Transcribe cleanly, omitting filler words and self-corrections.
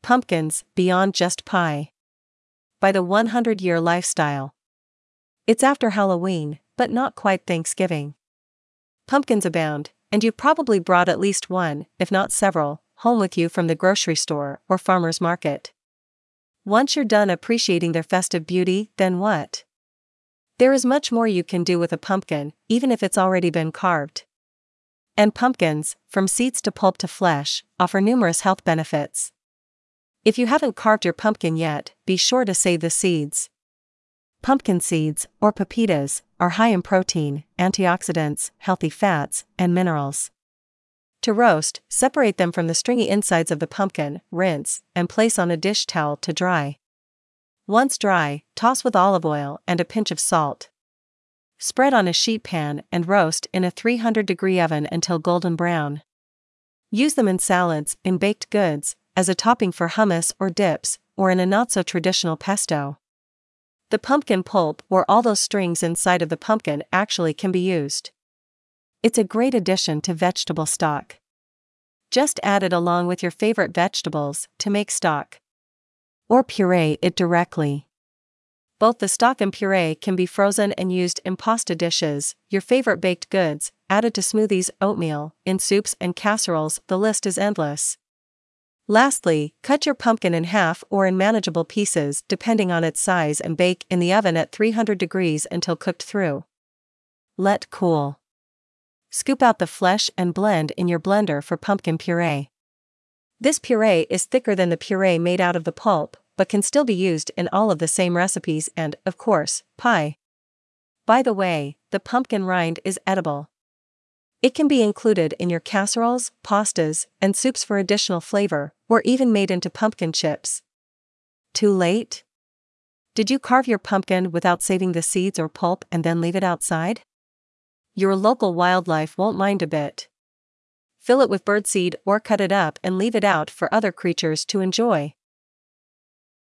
Pumpkins, Beyond Just Pie. By the 100-Year Lifestyle. It's after Halloween, but not quite Thanksgiving. Pumpkins abound, and you've probably brought at least one, if not several, home with you from the grocery store or farmer's market. Once you're done appreciating their festive beauty, then what? There is much more you can do with a pumpkin, even if it's already been carved. And pumpkins, from seeds to pulp to flesh, offer numerous health benefits. If you haven't carved your pumpkin yet, be sure to save the seeds. Pumpkin seeds, or pepitas, are high in protein, antioxidants, healthy fats, and minerals. To roast, separate them from the stringy insides of the pumpkin, rinse, and place on a dish towel to dry. Once dry, toss with olive oil and a pinch of salt. Spread on a sheet pan and roast in a 300-degree oven until golden brown. Use them in salads, in baked goods, as a topping for hummus or dips, or in a not-so-traditional pesto. The pumpkin pulp, or all those strings inside of the pumpkin, actually can be used. It's a great addition to vegetable stock. Just add it along with your favorite vegetables to make stock. Or puree it directly. Both the stock and puree can be frozen and used in pasta dishes, your favorite baked goods, added to smoothies, oatmeal, in soups and casseroles. The list is endless. Lastly, cut your pumpkin in half or in manageable pieces depending on its size and bake in the oven at 300 degrees until cooked through. Let cool. Scoop out the flesh and blend in your blender for pumpkin puree. This puree is thicker than the puree made out of the pulp, but can still be used in all of the same recipes and, of course, pie. By the way, the pumpkin rind is edible. It can be included in your casseroles, pastas, and soups for additional flavor, or even made into pumpkin chips. Too late? Did you carve your pumpkin without saving the seeds or pulp and then leave it outside? Your local wildlife won't mind a bit. Fill it with birdseed or cut it up and leave it out for other creatures to enjoy.